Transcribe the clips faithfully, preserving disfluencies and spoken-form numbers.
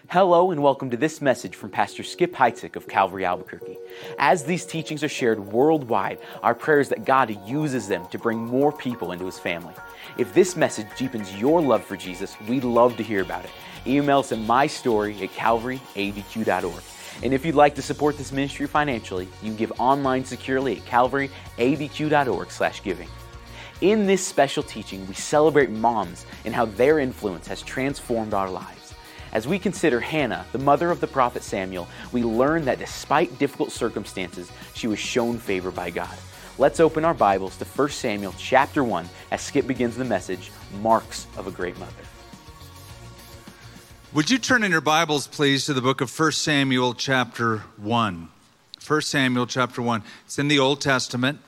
Hello and welcome to this message from Pastor Skip Heitzig of Calvary Albuquerque. As these teachings are shared worldwide, our prayer is that God uses them to bring more people into His family. If this message deepens your love for Jesus, we'd love to hear about it. Email us at mystory at calvary a b q dot org. And if you'd like to support this ministry financially, you can give online securely at calvary a b q dot org slash giving. In this special teaching, we celebrate moms and how their influence has transformed our lives. As we consider Hannah, the mother of the prophet Samuel, we learn that despite difficult circumstances, she was shown favor by God. Let's open our Bibles to First Samuel chapter one as Skip begins the message, Marks of a Great Mother. Would you turn in your Bibles, please, to the book of First Samuel chapter one. First Samuel chapter one. It's in the Old Testament.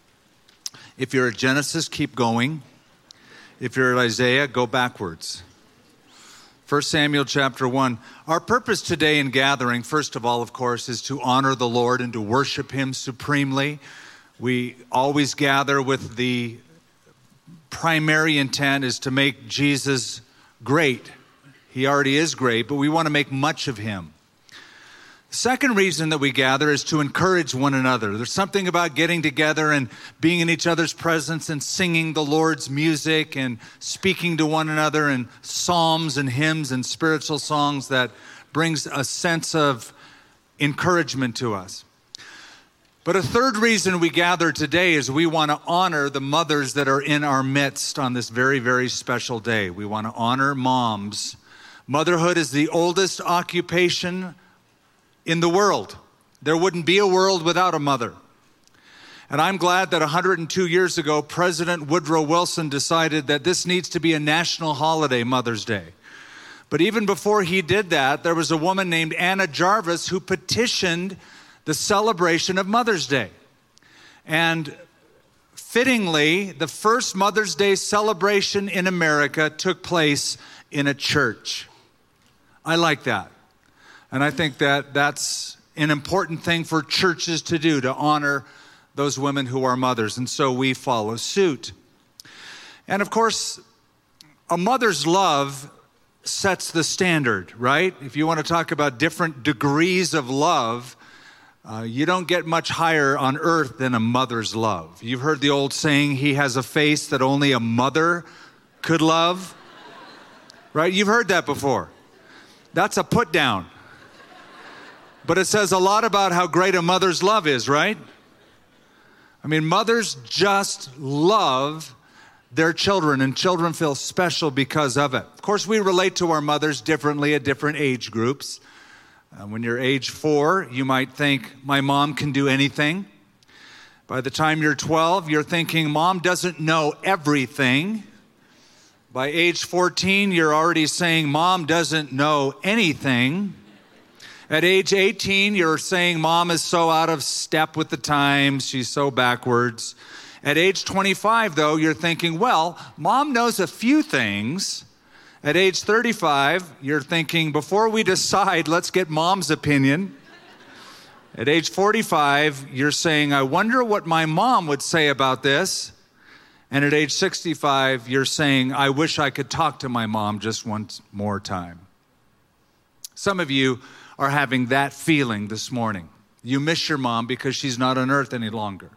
If you're at Genesis, keep going. If you're at Isaiah, go backwards. First Samuel chapter one. Our purpose today in gathering, first of all, of course, is to honor the Lord and to worship Him supremely. We always gather with the primary intent is to make Jesus great. He already is great, but we want to make much of Him. The second reason that we gather is to encourage one another. There's something about getting together and being in each other's presence and singing the Lord's music and speaking to one another in psalms and hymns and spiritual songs that brings a sense of encouragement to us. But a third reason we gather today is we want to honor the mothers that are in our midst on this very, very special day. We want to honor moms. Motherhood is the oldest occupation in the world. There wouldn't be a world without a mother. And I'm glad that one hundred two years ago, President Woodrow Wilson decided that this needs to be a national holiday, Mother's Day. But even before he did that, there was a woman named Anna Jarvis who petitioned the celebration of Mother's Day. And fittingly, the first Mother's Day celebration in America took place in a church. I like that. And I think that that's an important thing for churches to do, to honor those women who are mothers. And so we follow suit. And of course, a mother's love sets the standard, right? If you want to talk about different degrees of love, uh, you don't get much higher on earth than a mother's love. You've heard the old saying, he has a face that only a mother could love, right? You've heard that before. That's a put down. But it says a lot about how great a mother's love is, right? I mean, mothers just love their children, and children feel special because of it. Of course, we relate to our mothers differently at different age groups. Uh, when you're age four, you might think, my mom can do anything. By the time you're twelve, you're thinking, mom doesn't know everything. By age fourteen, you're already saying, mom doesn't know anything. At age eighteen, you're saying mom is so out of step with the times, she's so backwards. At age twenty-five, though, you're thinking, well, mom knows a few things. At age thirty-five, you're thinking, before we decide, let's get mom's opinion. At age forty-five, you're saying, I wonder what my mom would say about this. And at age sixty-five, you're saying, I wish I could talk to my mom just once more time. Some of you are having that feeling this morning. You miss your mom because she's not on earth any longer.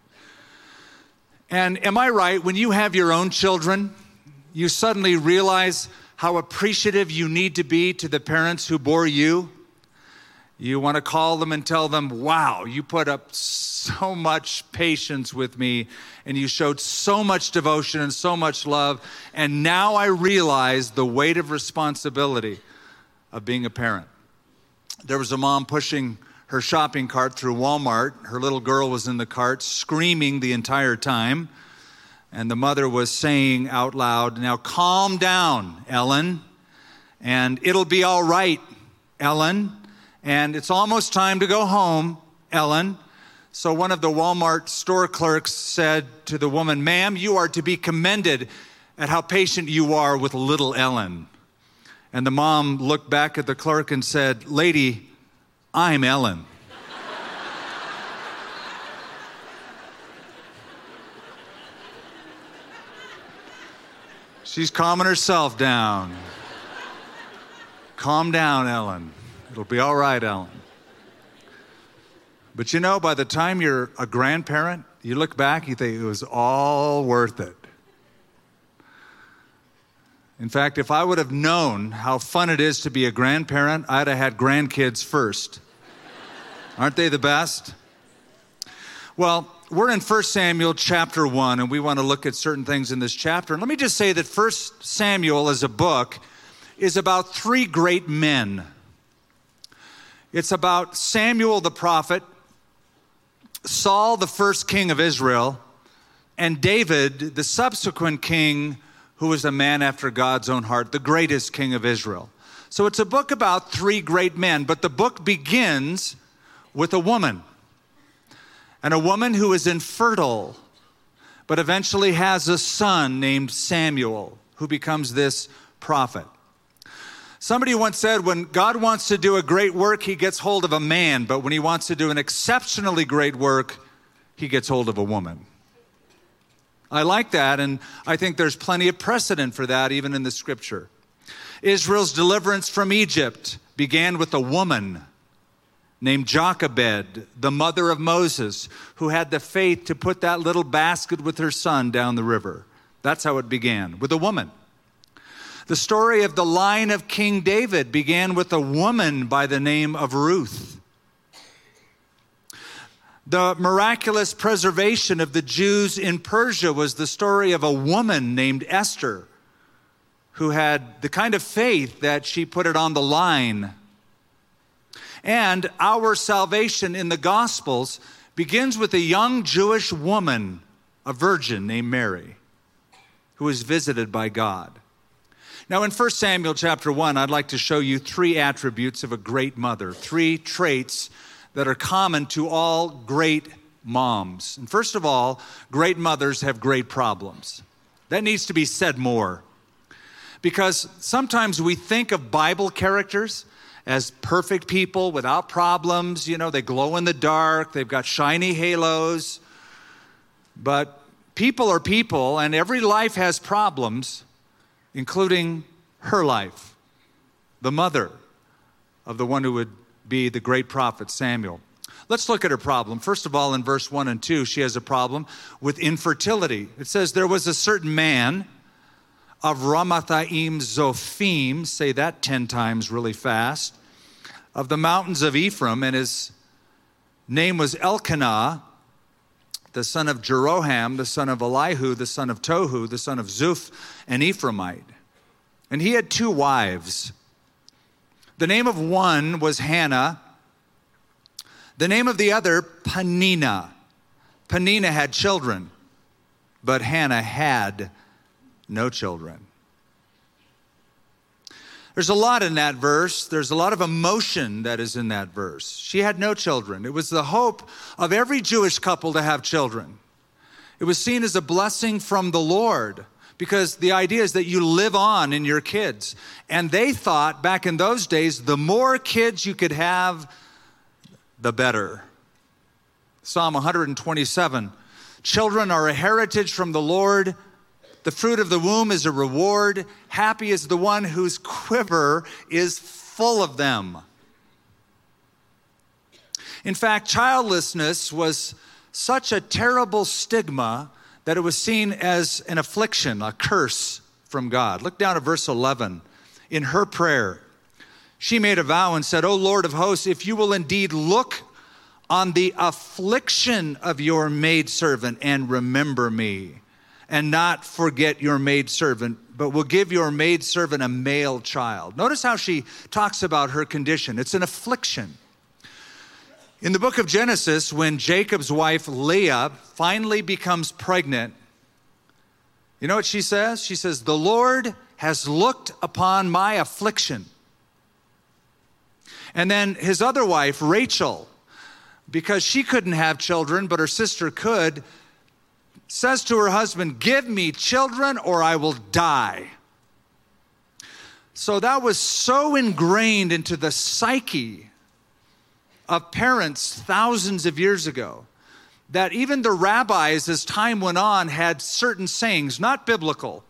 And am I right? When you have your own children, you suddenly realize how appreciative you need to be to the parents who bore you. You want to call them and tell them, wow, you put up so much patience with me and you showed so much devotion and so much love. And now I realize the weight of responsibility of being a parent. There was a mom pushing her shopping cart through Walmart. Her little girl was in the cart screaming the entire time. And the mother was saying out loud, now calm down, Ellen. And it'll be all right, Ellen. And it's almost time to go home, Ellen. So one of the Walmart store clerks said to the woman, ma'am, you are to be commended at how patient you are with little Ellen. And the mom looked back at the clerk and said, lady, I'm Ellen. She's calming herself down. Calm down, Ellen. It'll be all right, Ellen. But you know, by the time you're a grandparent, you look back, you think it was all worth it. In fact, if I would have known how fun it is to be a grandparent, I'd have had grandkids first. Aren't they the best? Well, we're in First Samuel chapter one, and we want to look at certain things in this chapter. And let me just say that First Samuel as a book is about three great men. It's about Samuel the prophet, Saul the first king of Israel, and David, the subsequent king who was a man after God's own heart, the greatest king of Israel. So it's a book about three great men, but the book begins with a woman. And a woman who is infertile, but eventually has a son named Samuel, who becomes this prophet. Somebody once said, when God wants to do a great work, he gets hold of a man, but when he wants to do an exceptionally great work, he gets hold of a woman. I like that, and I think there's plenty of precedent for that, even in the scripture. Israel's deliverance from Egypt began with a woman named Jochebed, the mother of Moses, who had the faith to put that little basket with her son down the river. That's how it began, with a woman. The story of the line of King David began with a woman by the name of Ruth. The miraculous preservation of the Jews in Persia was the story of a woman named Esther, who had the kind of faith that she put it on the line. And our salvation in the Gospels begins with a young Jewish woman, a virgin named Mary, who was visited by God. Now in First Samuel chapter one, I'd like to show you three attributes of a great mother, three traits that are common to all great moms. And first of all, great mothers have great problems. That needs to be said more. Because sometimes we think of Bible characters as perfect people without problems. You know, they glow in the dark, they've got shiny halos. But people are people, and every life has problems, including her life, the mother of the one who would be the great prophet Samuel. Let's look at her problem. First of all, in verse one and two, she has a problem with infertility. It says, there was a certain man of Ramathaim Zophim, say that ten times really fast, of the mountains of Ephraim, and his name was Elkanah, the son of Jeroham, the son of Elihu, the son of Tohu, the son of Zuph, an Ephraimite. And he had two wives. The name of one was Hannah. The name of the other, Peninnah. Peninnah had children, but Hannah had no children. There's a lot in that verse. There's a lot of emotion that is in that verse. She had no children. It was the hope of every Jewish couple to have children. It was seen as a blessing from the Lord, because the idea is that you live on in your kids. And they thought back in those days, the more kids you could have, the better. Psalm one twenty-seven, children are a heritage from the Lord. The fruit of the womb is a reward. Happy is the one whose quiver is full of them. In fact, childlessness was such a terrible stigma that it was seen as an affliction, a curse from God. Look down at verse eleven. In her prayer, she made a vow and said, O Lord of hosts, if you will indeed look on the affliction of your maidservant and remember me, and not forget your maidservant, but will give your maidservant a male child. Notice how she talks about her condition. It's an affliction. In the book of Genesis, when Jacob's wife Leah finally becomes pregnant, you know what she says? She says, the Lord has looked upon my affliction. And then his other wife, Rachel, because she couldn't have children, but her sister could, says to her husband, give me children or I will die. So that was so ingrained into the psyche of parents thousands of years ago that even the rabbis, as time went on, had certain sayings, not biblical,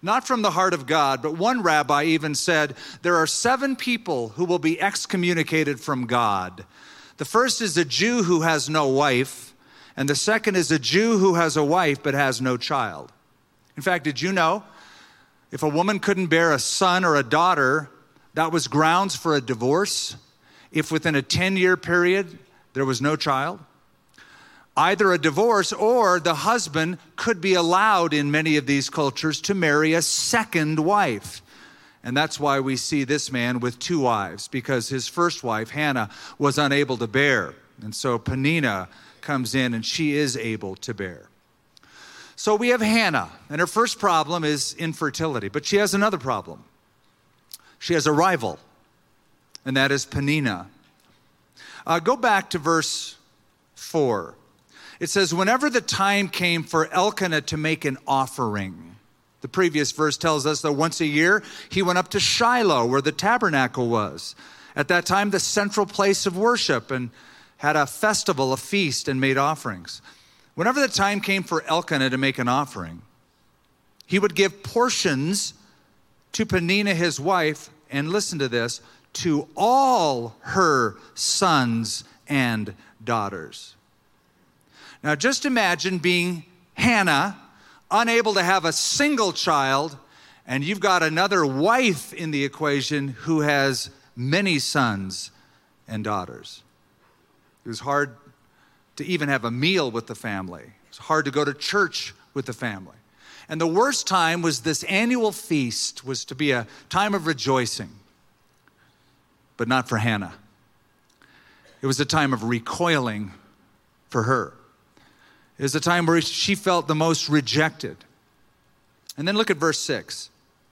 not from the heart of God, but one rabbi even said, there are seven people who will be excommunicated from God. The first is a Jew who has no wife, and the second is a Jew who has a wife but has no child. In fact, did you know if a woman couldn't bear a son or a daughter, that was grounds for a divorce if within a ten-year period there was no child? Either a divorce or the husband could be allowed in many of these cultures to marry a second wife. And that's why we see this man with two wives, because his first wife, Hannah, was unable to bear. And so Peninnah comes in and she is able to bear. So we have Hannah, and her first problem is infertility, but she has another problem. She has a rival, and that is Peninnah. Uh, go back to verse four. It says, whenever the time came for Elkanah to make an offering, the previous verse tells us that once a year he went up to Shiloh where the tabernacle was. At that time, the central place of worship, and had a festival, a feast, and made offerings. Whenever the time came for Elkanah to make an offering, he would give portions to Peninnah, his wife, and listen to this, to all her sons and daughters. Now, just imagine being Hannah, unable to have a single child, and you've got another wife in the equation who has many sons and daughters. It was hard to even have a meal with the family. It was hard to go to church with the family. And the worst time was this annual feast was to be a time of rejoicing, but not for Hannah. It was a time of recoiling for her. It was a time where she felt the most rejected. And then look at verse six.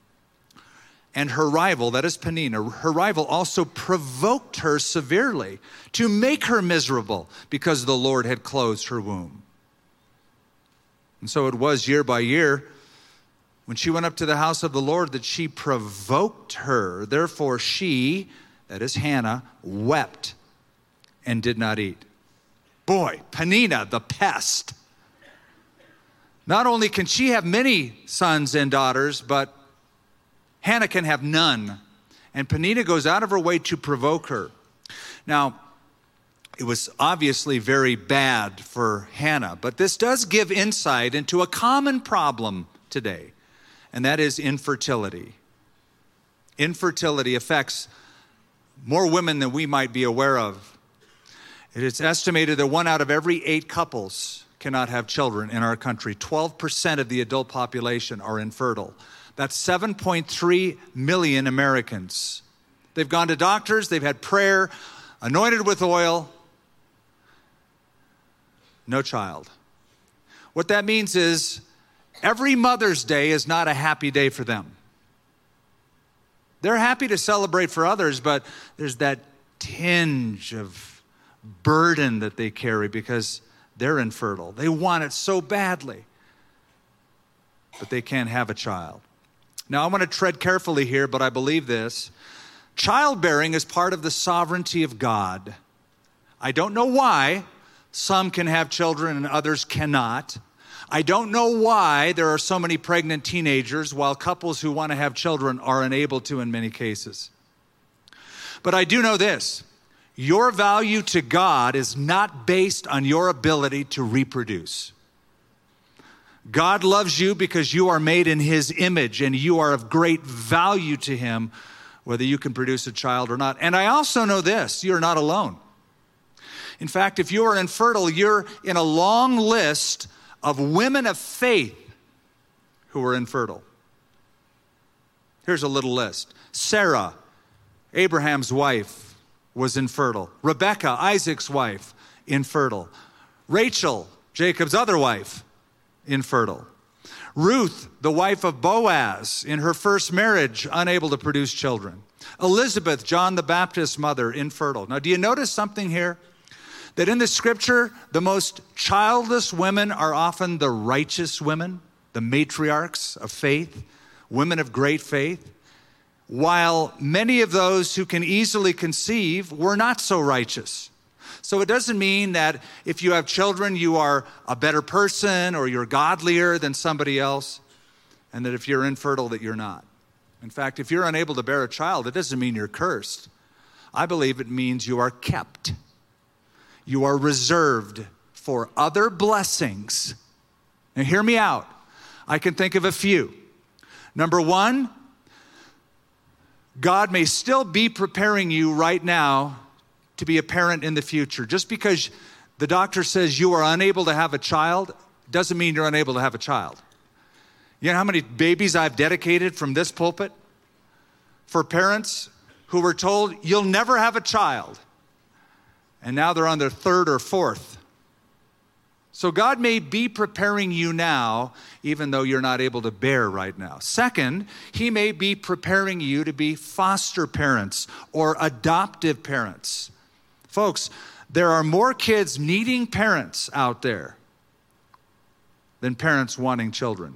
And her rival, that is Peninnah, her rival also provoked her severely to make her miserable because the Lord had closed her womb. And so it was year by year when she went up to the house of the Lord that she provoked her. Therefore she, that is Hannah, wept and did not eat. Boy, Peninnah, the pest. Not only can she have many sons and daughters, but Hannah can have none. And Peninnah goes out of her way to provoke her. Now, it was obviously very bad for Hannah, but this does give insight into a common problem today, and that is infertility. Infertility affects more women than we might be aware of. It is estimated that one out of every eight couples cannot have children in our country. twelve percent of the adult population are infertile. That's seven point three million Americans. They've gone to doctors, they've had prayer, anointed with oil, no child. What that means is every Mother's Day is not a happy day for them. They're happy to celebrate for others, but there's that tinge of burden that they carry because they're infertile. They want it so badly, but they can't have a child. Now, I want to tread carefully here, but I believe this. Childbearing is part of the sovereignty of God. I don't know why some can have children and others cannot. I don't know why there are so many pregnant teenagers while couples who want to have children are unable to in many cases. But I do know this. Your value to God is not based on your ability to reproduce. God loves you because you are made in His image and you are of great value to Him, whether you can produce a child or not. And I also know this, you're not alone. In fact, if you are infertile, you're in a long list of women of faith who are infertile. Here's a little list. Sarah, Abraham's wife, was infertile. Rebecca, Isaac's wife, infertile. Rachel, Jacob's other wife, infertile. Ruth, the wife of Boaz, in her first marriage, unable to produce children. Elizabeth, John the Baptist's mother, infertile. Now, do you notice something here? That in the scripture, the most childless women are often the righteous women, the matriarchs of faith, women of great faith, while many of those who can easily conceive were not so righteous. So it doesn't mean that if you have children, you are a better person or you're godlier than somebody else. and that if you're infertile, that you're not. In fact, if you're unable to bear a child, it doesn't mean you're cursed. I believe it means you are kept. You are reserved for other blessings. Now hear me out. I can think of a few. Number one, God may still be preparing you right now to be a parent in the future. Just because the doctor says you are unable to have a child doesn't mean you're unable to have a child. You know how many babies I've dedicated from this pulpit for parents who were told you'll never have a child, and now they're on their third or fourth. So God may be preparing you now, even though you're not able to bear right now. Second, he may be preparing you to be foster parents or adoptive parents. Folks, there are more kids needing parents out there than parents wanting children.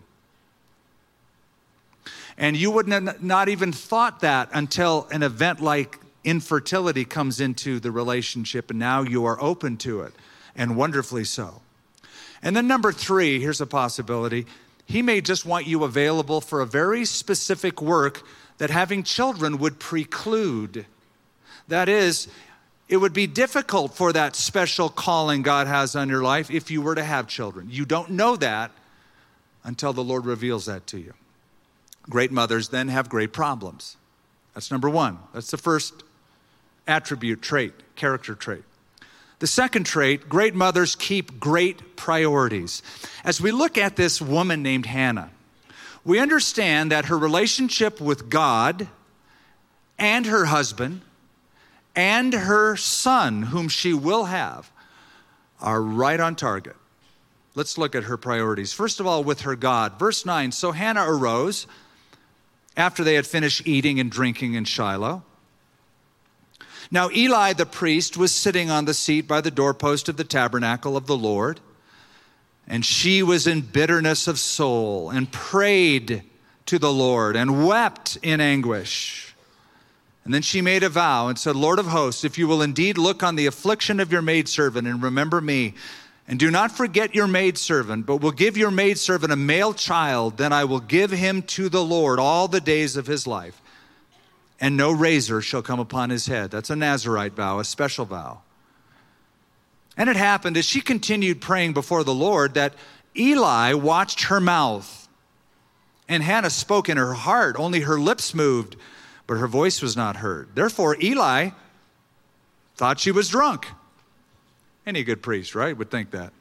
And you wouldn't have not even thought that until an event like infertility comes into the relationship, and now you are open to it, and wonderfully so. And then number three, here's a possibility. He may just want you available for a very specific work that having children would preclude. That is, it would be difficult for that special calling God has on your life if you were to have children. You don't know that until the Lord reveals that to you. Great mothers then have great problems. That's number one. That's the first attribute, trait, character trait. The second trait, great mothers keep great priorities. As we look at this woman named Hannah, we understand that her relationship with God and her husband and her son, whom she will have, are right on target. Let's look at her priorities. First of all, with her God. Verse nine, so Hannah arose after they had finished eating and drinking in Shiloh. Now Eli the priest was sitting on the seat by the doorpost of the tabernacle of the Lord, and she was in bitterness of soul and prayed to the Lord and wept in anguish. And then she made a vow and said, Lord of hosts, if you will indeed look on the affliction of your maidservant and remember me, and do not forget your maidservant, but will give your maidservant a male child, then I will give him to the Lord all the days of his life. And no razor shall come upon his head. That's a Nazirite vow, a special vow. And it happened as she continued praying before the Lord that Eli watched her mouth. And Hannah spoke in her heart, only her lips moved, but her voice was not heard. Therefore Eli thought she was drunk. Any good priest, right, would think that.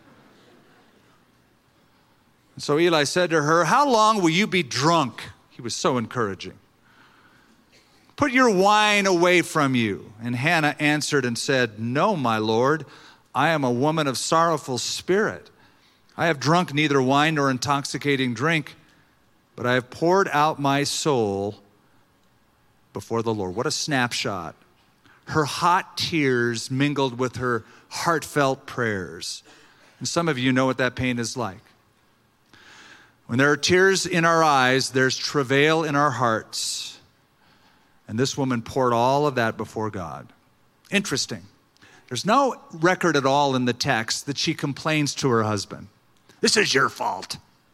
And so Eli said to her, how long will you be drunk? He was so encouraging. Put your wine away from you. And Hannah answered and said, no, my Lord, I am a woman of sorrowful spirit. I have drunk neither wine nor intoxicating drink, but I have poured out my soul before the Lord. What a snapshot. Her hot tears mingled with her heartfelt prayers. And some of you know what that pain is like. When there are tears in our eyes, there's travail in our hearts. And this woman poured all of that before God. Interesting. There's no record at all in the text that she complains to her husband. This is your fault.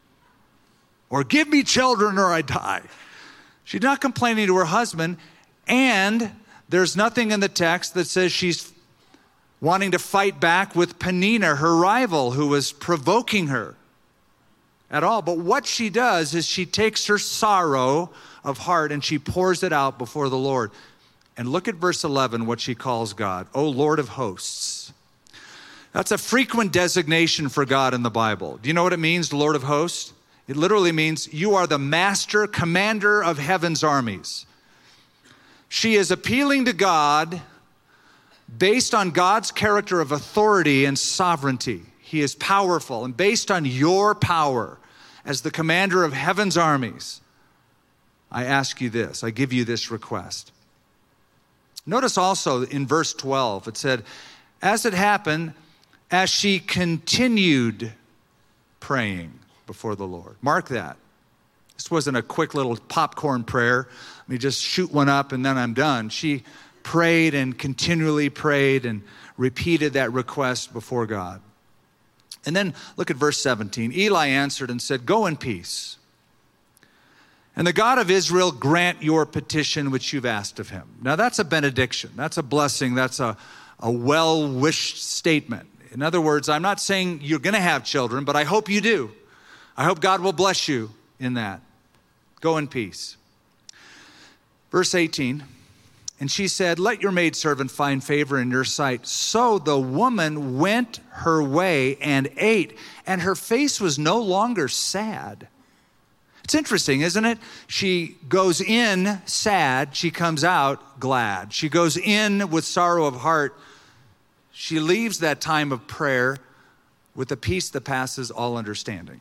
Or give me children or I die. She's not complaining to her husband. And there's nothing in the text that says she's wanting to fight back with Peninnah, her rival, who was provoking her at all. But what she does is she takes her sorrow of heart and she pours it out before the Lord. And look at verse eleven, what she calls God, O Lord of hosts. That's a frequent designation for God in the Bible. Do you know what it means, Lord of hosts? It literally means you are the master, commander of heaven's armies. She is appealing to God based on God's character of authority and sovereignty. He is powerful, and based on your power as the commander of heaven's armies, I ask you this, I give you this request. Notice also in verse twelve, it said, as it happened, as she continued praying before the Lord. Mark that. This wasn't a quick little popcorn prayer. Let me just shoot one up and then I'm done. She prayed and continually prayed and repeated that request before God. And then look at verse seventeen. Eli answered and said, go in peace. And the God of Israel grant your petition which you've asked of him. Now that's a benediction. That's a blessing. That's a, a well-wished statement. In other words, I'm not saying you're going to have children, but I hope you do. I hope God will bless you in that. Go in peace. Verse eighteen, and she said, let your maidservant find favor in your sight. So the woman went her way and ate, and her face was no longer sad. It's interesting, isn't it? She goes in sad, she comes out glad. She goes in with sorrow of heart. She leaves that time of prayer with a peace that passes all understanding.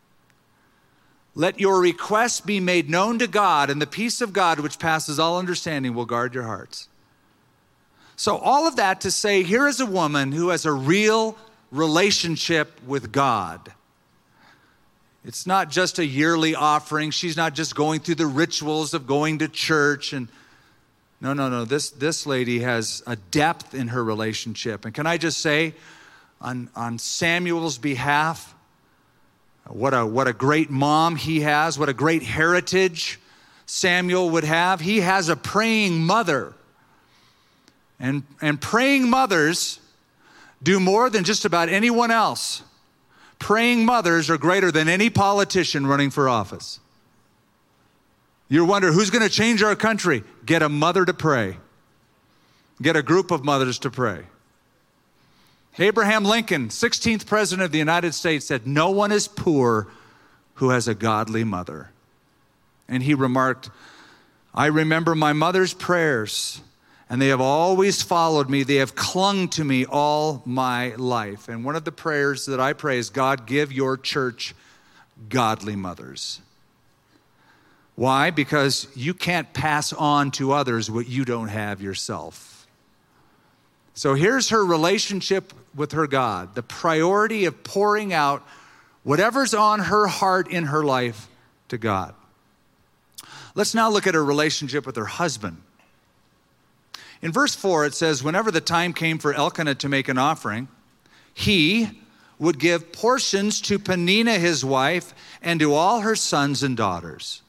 Let your requests be made known to God, and the peace of God, which passes all understanding, will guard your hearts. So all of that to say, here is a woman who has a real relationship with God. It's not just a yearly offering. She's not just going through the rituals of going to church. And no, no, no. This, this lady has a depth in her relationship. And can I just say, on, on Samuel's behalf, what a, what a great mom he has, what a great heritage Samuel would have. He has a praying mother. And, and praying mothers do more than just about anyone else. Praying mothers are greater than any politician running for office. You wonder, who's going to change our country? Get a mother to pray. Get a group of mothers to pray. Abraham Lincoln, sixteenth president of the United States, said, no one is poor who has a godly mother. And he remarked, I remember my mother's prayers, and they have always followed me. They have clung to me all my life. And one of the prayers that I pray is, God, give your church godly mothers. Why? Because you can't pass on to others what you don't have yourself. So here's her relationship with her God, the priority of pouring out whatever's on her heart in her life to God. Let's now look at her relationship with her husband. In verse four, it says, whenever the time came for Elkanah to make an offering, he would give portions to Peninnah, his wife, and to all her sons and daughters.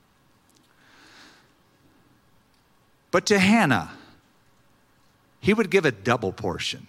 But to Hannah, he would give a double portion.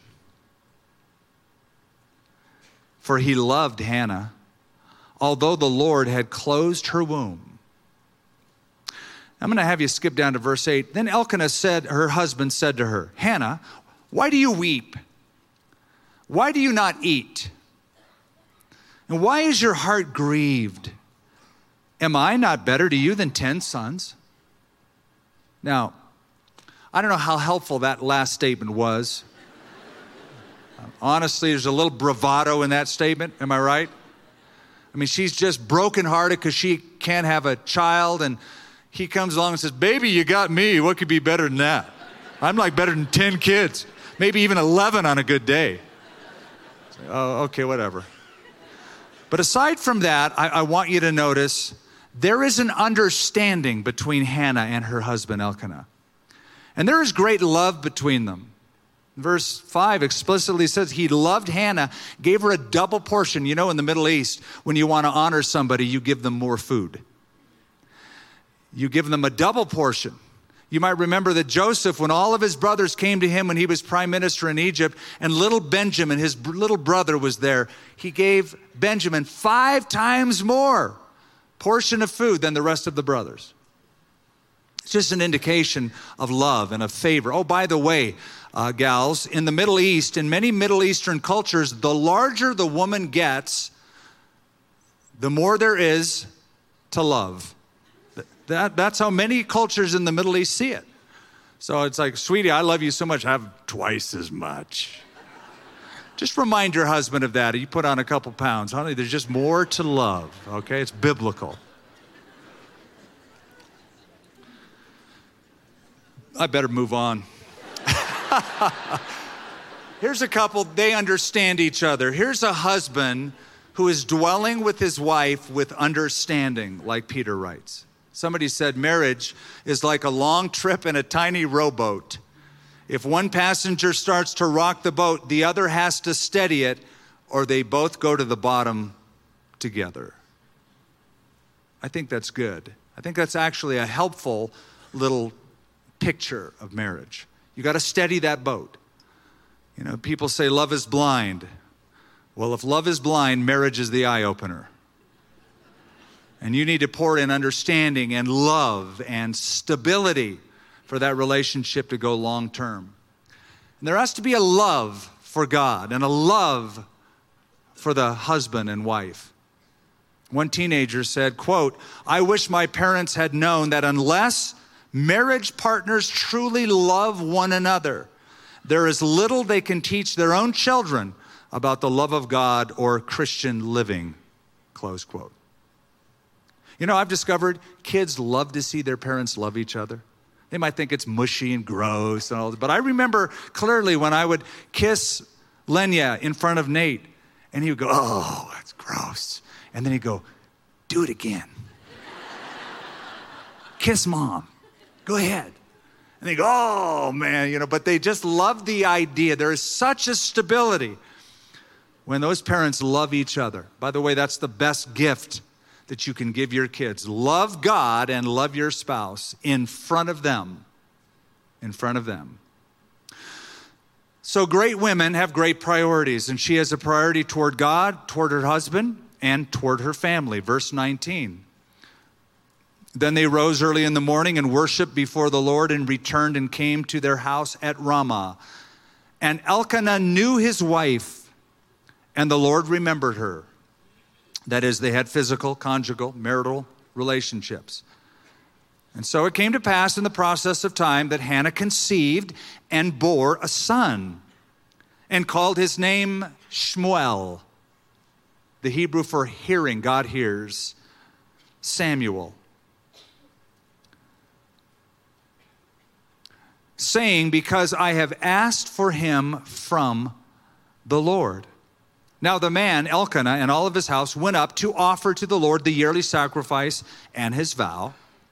For he loved Hannah, although the Lord had closed her womb. I'm going to have you skip down to verse eight. Then Elkanah said, her husband said to her, Hannah, why do you weep? Why do you not eat? And why is your heart grieved? Am I not better to you than ten sons? Now, I don't know how helpful that last statement was. Honestly, there's a little bravado in that statement. Am I right? I mean, she's just brokenhearted because she can't have a child, and he comes along and says, baby, you got me. What could be better than that? I'm like better than ten kids, maybe even eleven on a good day. Oh, okay, whatever. But aside from that, I, I want you to notice there is an understanding between Hannah and her husband Elkanah. And there is great love between them. Verse five explicitly says he loved Hannah, gave her a double portion. You know, in the Middle East, when you want to honor somebody, you give them more food. You give them a double portion. You might remember that Joseph, when all of his brothers came to him when he was prime minister in Egypt, and little Benjamin, his little brother, was there, he gave Benjamin five times more portion of food than the rest of the brothers. It's just an indication of love and of favor. Oh, by the way, uh, gals, in the Middle East, in many Middle Eastern cultures, the larger the woman gets, the more there is to love. That, that's how many cultures in the Middle East see it. So it's like, sweetie, I love you so much, I have twice as much. Just remind your husband of that. You put on a couple pounds. Honey, there's just more to love, okay? It's biblical. I better move on. Here's a couple, they understand each other. Here's a husband who is dwelling with his wife with understanding, like Peter writes. Somebody said marriage is like a long trip in a tiny rowboat. If one passenger starts to rock the boat, the other has to steady it, or they both go to the bottom together. I think that's good. I think that's actually a helpful little picture of marriage. You got to steady that boat. You know, people say love is blind. Well, if love is blind, marriage is the eye-opener. And you need to pour in understanding and love and stability for that relationship to go long-term. And there has to be a love for God and a love for the husband and wife. One teenager said, quote, "I wish my parents had known that unless marriage partners truly love one another, there is little they can teach their own children about the love of God or Christian living," close quote. You know, I've discovered kids love to see their parents love each other. They might think it's mushy and gross and all that, but I remember clearly when I would kiss Lenya in front of Nate, and he would go, "Oh, that's gross." And then he'd go, "Do it again. Kiss mom. Go ahead." And they go, "Oh, man," you know, but they just love the idea. There is such a stability when those parents love each other. By the way, that's the best gift that you can give your kids. Love God and love your spouse in front of them. In front of them. So great women have great priorities, and she has a priority toward God, toward her husband, and toward her family. Verse nineteen. Then they rose early in the morning and worshiped before the Lord and returned and came to their house at Ramah. And Elkanah knew his wife, and the Lord remembered her. That is, they had physical, conjugal, marital relationships. And so it came to pass in the process of time that Hannah conceived and bore a son and called his name Shmuel. The Hebrew for hearing, God hears, Samuel. Saying, "Because I have asked for him from the Lord." Now the man, Elkanah, and all of his house went up to offer to the Lord the yearly sacrifice and his vow.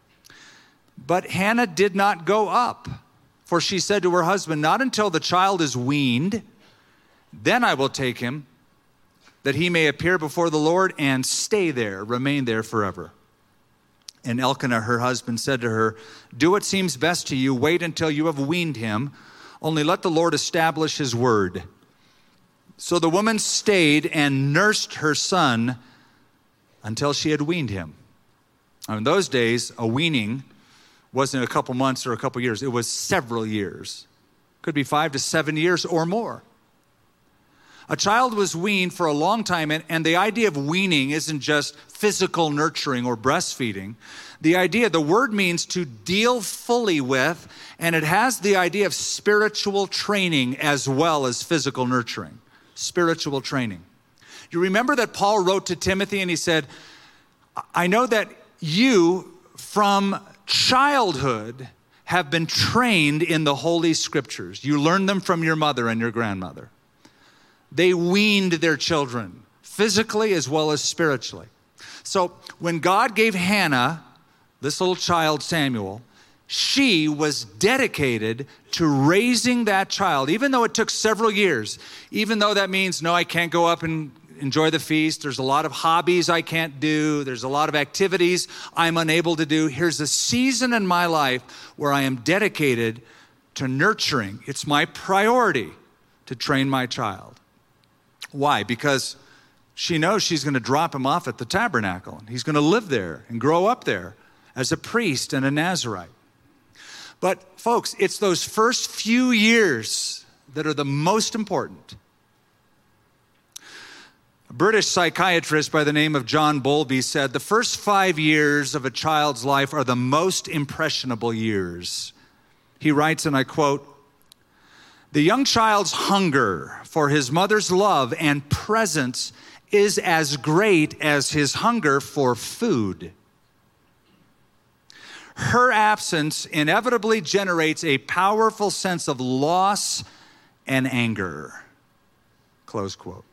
But Hannah did not go up, for she said to her husband, "Not until the child is weaned, then I will take him, that he may appear before the Lord and stay there, remain there forever." And Elkanah, her husband, said to her, "Do what seems best to you. Wait until you have weaned him. Only let the Lord establish his word." So the woman stayed and nursed her son until she had weaned him. Now, in those days, a weaning wasn't a couple months or a couple years. It was several years. Could be five to seven years or more. A child was weaned for a long time, and, and the idea of weaning isn't just physical nurturing or breastfeeding. The idea, the word means to deal fully with, and it has the idea of spiritual training as well as physical nurturing. Spiritual training. You remember that Paul wrote to Timothy and he said, "I know that you from childhood have been trained in the Holy Scriptures. You learned them from your mother and your grandmother." They weaned their children, physically as well as spiritually. So when God gave Hannah, this little child Samuel, she was dedicated to raising that child, even though it took several years, even though that means, no, I can't go up and enjoy the feast. There's a lot of hobbies I can't do. There's a lot of activities I'm unable to do. Here's a season in my life where I am dedicated to nurturing. It's my priority to train my child. Why? Because she knows she's going to drop him off at the tabernacle. He's going to live there and grow up there as a priest and a Nazirite. But folks, it's those first few years that are the most important. A British psychiatrist by the name of John Bowlby said, "The first five years of a child's life are the most impressionable years." He writes, and I quote, "The young child's hunger for his mother's love and presence is as great as his hunger for food. Her absence inevitably generates a powerful sense of loss and anger." Close quote.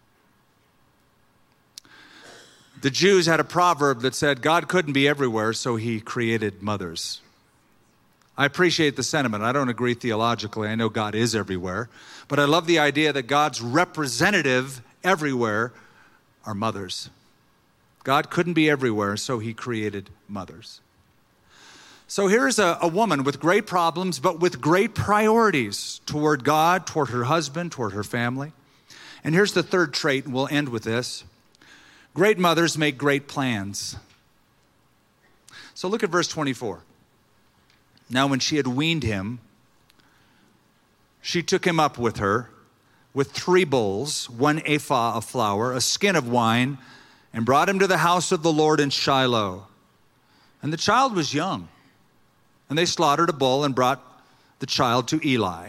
The Jews had a proverb that said, God couldn't be everywhere, so he created mothers. I appreciate the sentiment. I don't agree theologically. I know God is everywhere. But I love the idea that God's representative everywhere are mothers. God couldn't be everywhere, so he created mothers. So here's a, a woman with great problems, but with great priorities toward God, toward her husband, toward her family. And here's the third trait, and we'll end with this. Great mothers make great plans. So look at verse twenty-four. Now when she had weaned him, she took him up with her with three bowls, one ephah of flour, a skin of wine, and brought him to the house of the Lord in Shiloh. And the child was young. And they slaughtered a bull and brought the child to Eli.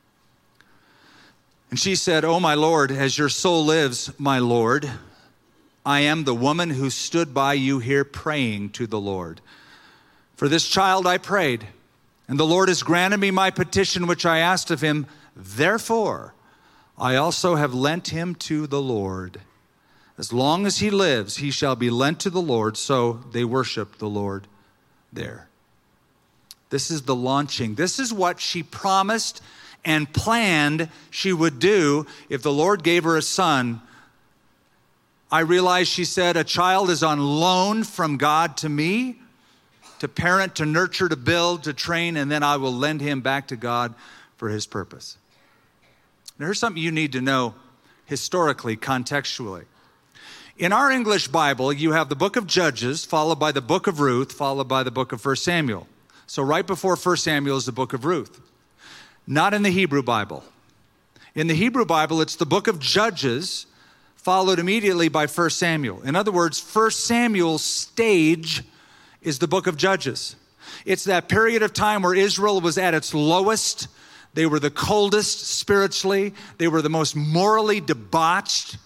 And she said, "O my Lord, as your soul lives, my Lord, I am the woman who stood by you here praying to the Lord. For this child I prayed, and the Lord has granted me my petition which I asked of him. Therefore, I also have lent him to the Lord. As long as he lives, he shall be lent to the Lord." So they worship the Lord there. This is the launching. This is what she promised and planned she would do if the Lord gave her a son. I realize, she said, a child is on loan from God to me, to parent, to nurture, to build, to train, and then I will lend him back to God for his purpose. Now, here's something you need to know historically, contextually. In our English Bible, you have the book of Judges, followed by the book of Ruth, followed by the book of First Samuel. So right before First Samuel is the book of Ruth. Not in the Hebrew Bible. In the Hebrew Bible, it's the book of Judges, followed immediately by First Samuel. In other words, First Samuel's stage is the book of Judges. It's that period of time where Israel was at its lowest. They were the coldest spiritually. They were the most morally debauched.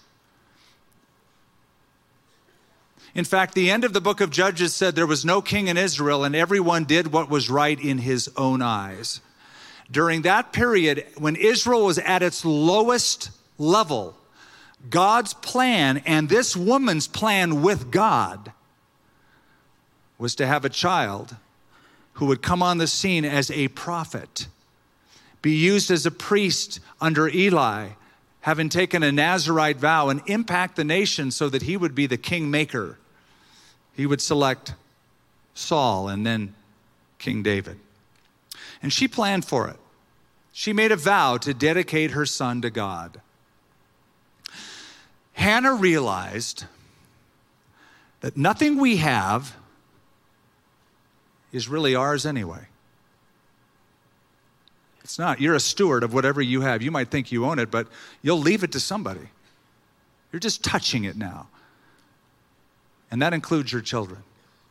In fact, the end of the book of Judges said there was no king in Israel and everyone did what was right in his own eyes. During that period, when Israel was at its lowest level, God's plan, and this woman's plan with God, was to have a child who would come on the scene as a prophet, be used as a priest under Eli, having taken a Nazirite vow, and impact the nation so that he would be the kingmaker. He would select Saul and then King David. And she planned for it. She made a vow to dedicate her son to God. Hannah realized that nothing we have is really ours anyway. It's not. You're a steward of whatever you have. You might think you own it, but you'll leave it to somebody. You're just touching it now. And that includes your children.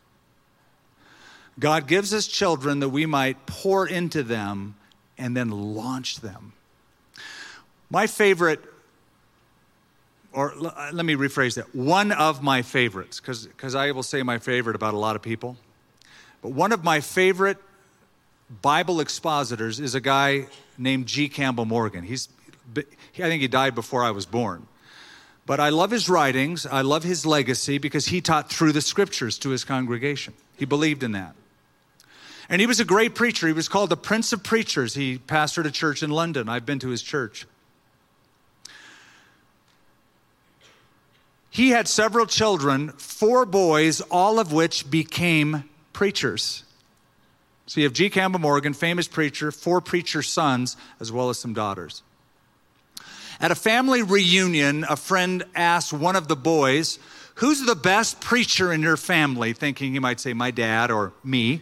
God gives us children that we might pour into them and then launch them. My favorite, or let me rephrase that, one of my favorites, because because I will say my favorite about a lot of people, but one of my favorite Bible expositors is a guy named G. Campbell Morgan. He's, I think he died before I was born. But I love his writings. I love his legacy because he taught through the scriptures to his congregation. He believed in that. And he was a great preacher. He was called the Prince of Preachers. He pastored a church in London. I've been to his church. He had several children, four boys, all of which became preachers. So you have G. Campbell Morgan, famous preacher, four preacher sons, as well as some daughters. At a family reunion, a friend asked one of the boys, "Who's the best preacher in your family?" Thinking he might say, "My dad," or "me."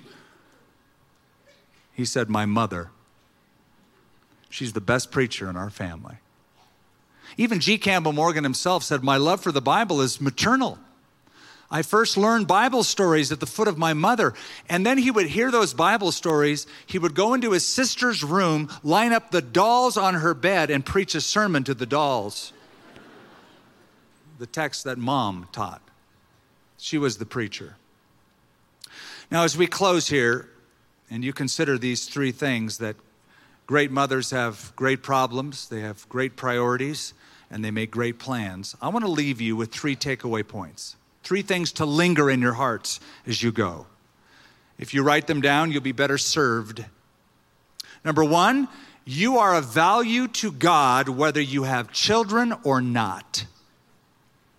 He said, "My mother. She's the best preacher in our family." Even G. Campbell Morgan himself said, "My love for the Bible is maternal. I first learned Bible stories at the foot of my mother." And then he would hear those Bible stories. He would go into his sister's room, line up the dolls on her bed, and preach a sermon to the dolls. The text that mom taught. She was the preacher. Now, as we close here, and you consider these three things, that great mothers have great problems, they have great priorities, and they make great plans, I want to leave you with three takeaway points. Three things to linger in your hearts as you go. If you write them down, you'll be better served. Number one, you are of value to God whether you have children or not.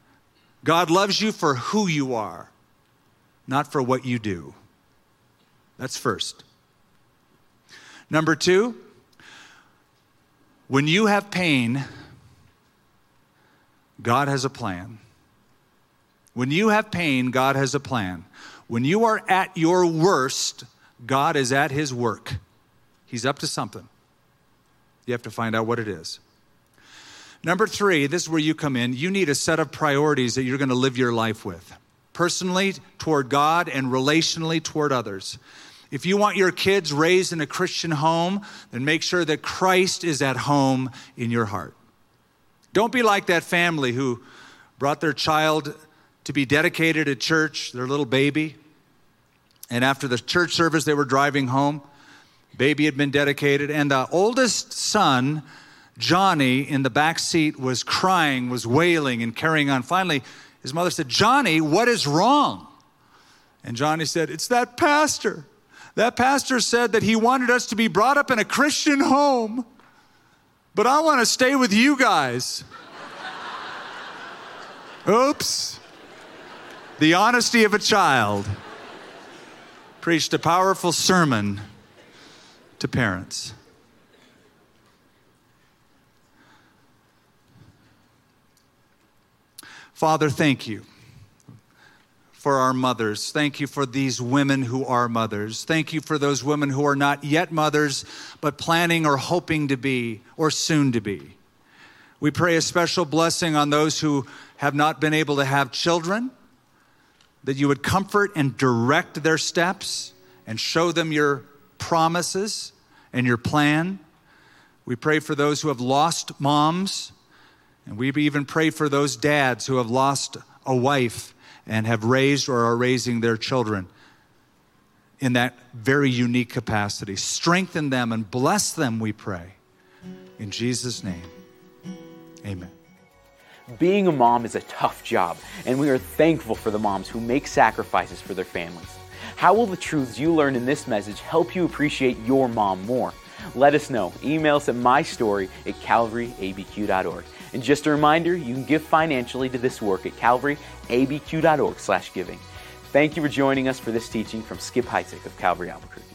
God loves you for who you are, not for what you do. That's first. Number two, when you have pain, God has a plan. When you have pain, God has a plan. When you are at your worst, God is at his work. He's up to something. You have to find out what it is. Number three, this is where you come in. You need a set of priorities that you're going to live your life with. Personally toward God and relationally toward others. If you want your kids raised in a Christian home, then make sure that Christ is at home in your heart. Don't be like that family who brought their child to be dedicated at church, their little baby. And after the church service, they were driving home. Baby had been dedicated. And the oldest son, Johnny, in the back seat was crying, was wailing and carrying on. Finally, his mother said, "Johnny, what is wrong?" And Johnny said, "It's that pastor. That pastor said that he wanted us to be brought up in a Christian home, but I want to stay with you guys." Oops. The honesty of a child preached a powerful sermon to parents. Father, thank you for our mothers. Thank you for these women who are mothers. Thank you for those women who are not yet mothers, but planning or hoping to be or soon to be. We pray a special blessing on those who have not been able to have children, that you would comfort and direct their steps and show them your promises and your plan. We pray for those who have lost moms, and we even pray for those dads who have lost a wife and have raised or are raising their children in that very unique capacity. Strengthen them and bless them, we pray. In Jesus' name, amen. Being a mom is a tough job, and we are thankful for the moms who make sacrifices for their families. How will the truths you learned in this message help you appreciate your mom more? Let us know. Email us at mystory at calvary a b q dot org. And just a reminder, you can give financially to this work at calvary a b q dot org slash giving. Thank you for joining us for this teaching from Skip Heitzig of Calvary Albuquerque.